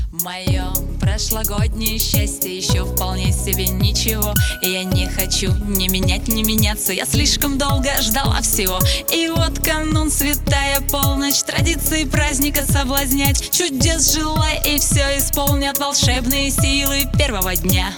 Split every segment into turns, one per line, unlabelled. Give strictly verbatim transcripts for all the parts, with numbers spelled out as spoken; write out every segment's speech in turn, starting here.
Мое прошлогоднее счастье еще вполне себе ничего. И я не хочу ни менять, ни меняться. Я слишком долго ждала всего. И вот канун, святая полночь, традиции праздника соблазнять. Чудес желай, и все исполнят волшебные силы первого дня.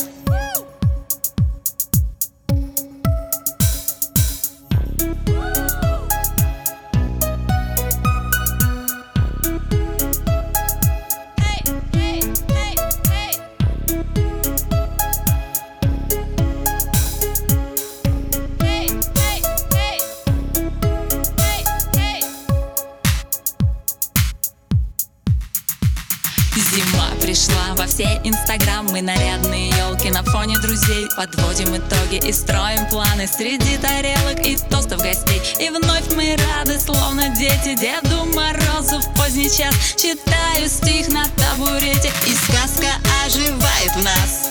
Зима пришла во все инстаграмы, нарядные елки на фоне друзей. Подводим итоги и строим планы среди тарелок и тостов гостей. И вновь мы рады, словно дети, Деду Морозу в поздний час. Читаю стих на табурете, и сказка оживает в нас.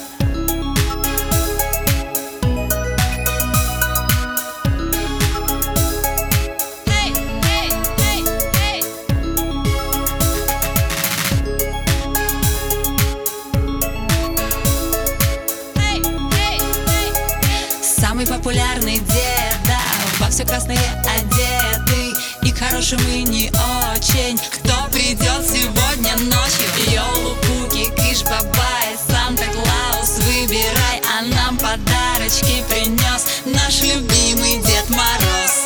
Самый популярный дед, да, во все красные одетый. И к хорошим, и не очень. Кто придет сегодня ночью? Йолу, Пуки, Кыш, Бабай, Санта-Клаус, выбирай. А нам подарочки принес наш любимый Дед Мороз.